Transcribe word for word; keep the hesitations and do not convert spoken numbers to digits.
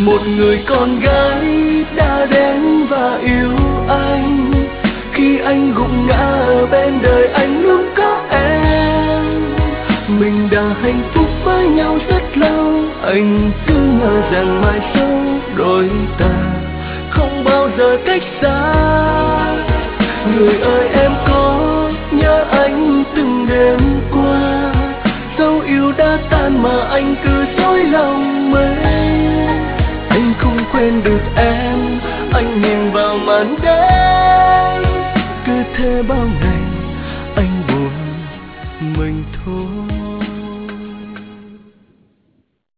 Một người con gái đã đến và yêu anh, khi anh gục ngã ở bên đời anh luôn có em. Mình đã hạnh phúc với nhau rất lâu, anh cứ ngờ rằng mai sau đôi ta không bao giờ cách xa. Người ơi em có nhớ anh từng đêm qua, dẫu yêu đã tan mà anh cứ dối lòng mấy. Anh không quên được em, anh nhìn vào màn đêm, cứ thế bao ngày